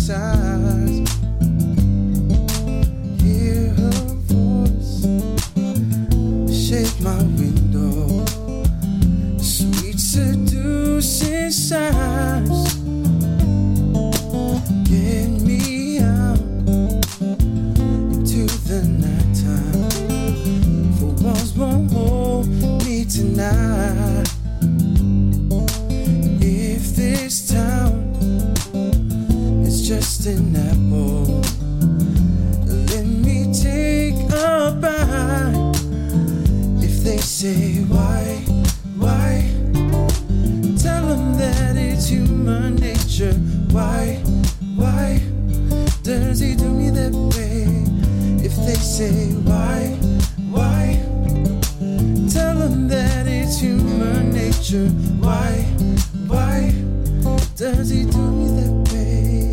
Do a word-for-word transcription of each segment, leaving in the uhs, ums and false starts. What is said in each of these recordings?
sighs. Hear her voice shake my window. Sweet seducing sighs. Get me out into the nighttime. For walls won't hold me tonight. If this town is just an apple, let me take a bite. If they say why, why, tell them that it's human nature. Why, why does he do me that way? If they say why, why, tell them that it's human nature. Why, why does he do me that way?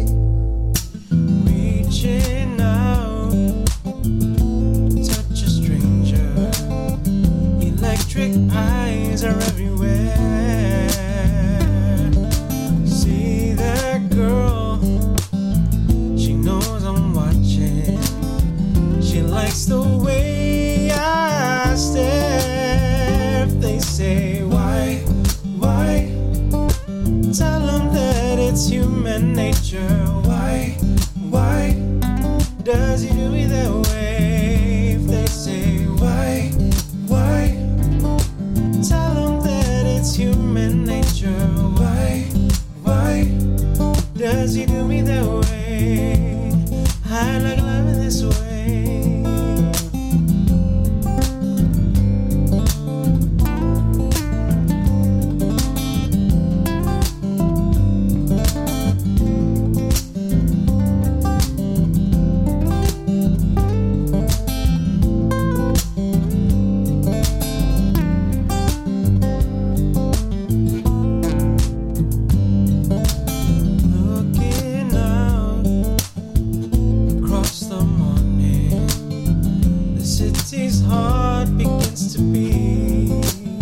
Reaching out, touch a stranger. Electric eyes are everywhere. See that girl, she knows I'm watching. She likes the way I stare. If they say why, why, tell them that it's human nature. Why, why does he do me that way? If they say why, why, tell them that it's human nature. Why, why does he do me that way? I like loving this way. City's heart begins to beat.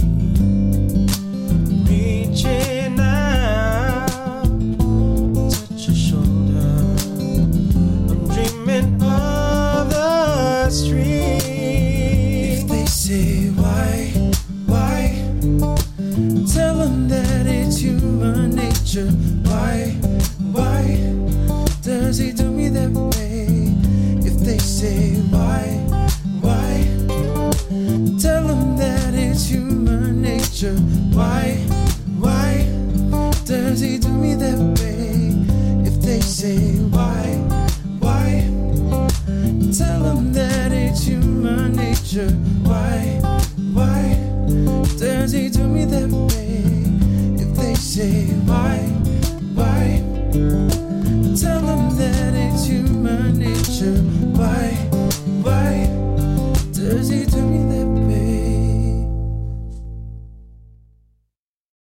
Reaching out, touch your shoulder. I'm dreaming of the street. If they say why, why, tell them that it's human nature. Why, why does he do me that way? If they say why, why, tell them that it's human nature. Why, why does he do me that way? If they say why, why, tell them that it's human nature. Why, why does he do me that way? If they say